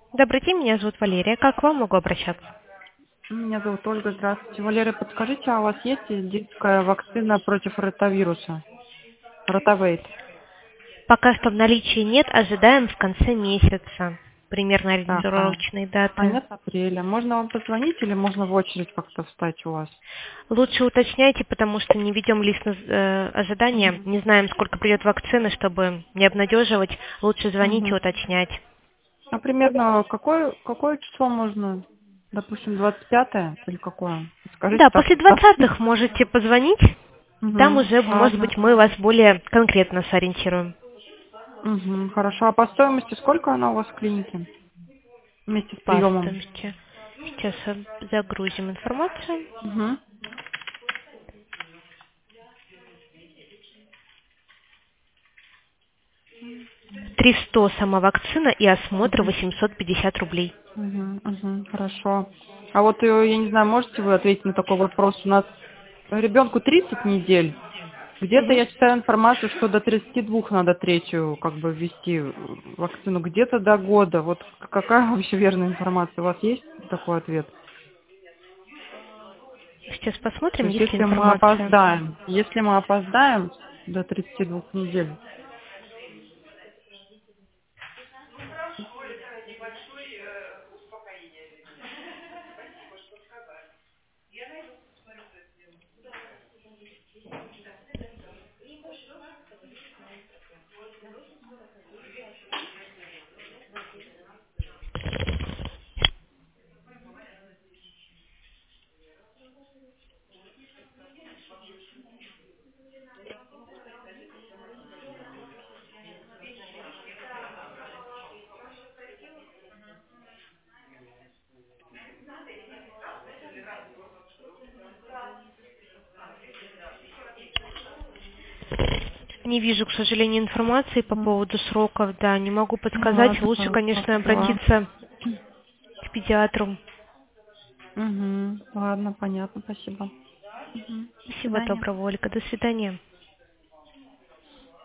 Добрый день, меня зовут Валерия. Как к вам могу обращаться? Меня зовут Ольга. Здравствуйте. Валерия, подскажите, а у вас есть детская вакцина против ротавируса? Ротавейт. Пока что в наличии нет, ожидаем в конце месяца. Примерно Так, ориентировочные даты. конец апреля. Можно вам позвонить или можно в очередь как-то встать у вас? Лучше уточняйте, потому что не ведем лист ожидания. Мгм. Не знаем, сколько придет вакцины, чтобы не обнадеживать. Лучше звоните, Мгм. уточнять. А примерно какое число можно? Допустим, 25 или какое? Скажите Да, так. после Да. 20-х можете позвонить. Там Угу. уже, может Ладно. быть, мы вас более конкретно сориентируем. Угу. Хорошо. А по стоимости сколько она у вас в клинике? Вместе с По приемом? стоимости. Сейчас загрузим информацию. Угу. 300 сама вакцина и осмотр Угу. 850 рублей. Хорошо. А вот, я не знаю, можете вы ответить на такой вопрос? У нас ребенку 30 недель. Где-то Мгм. я читаю информацию, что до 32 надо третью как бы ввести вакцину, где-то до года. Вот какая вообще верная информация? У вас есть такой ответ? Сейчас То посмотрим, есть есть ли информация. если мы опоздаем до 32 недель. Не вижу, к сожалению, информации по Мгм. поводу сроков. Да, не могу Ну подсказать. ладно, Лучше, конечно, поняла. обратиться к педиатру. Угу. Ладно, понятно, спасибо. До Всего свидания. доброго, Ольга. До свидания.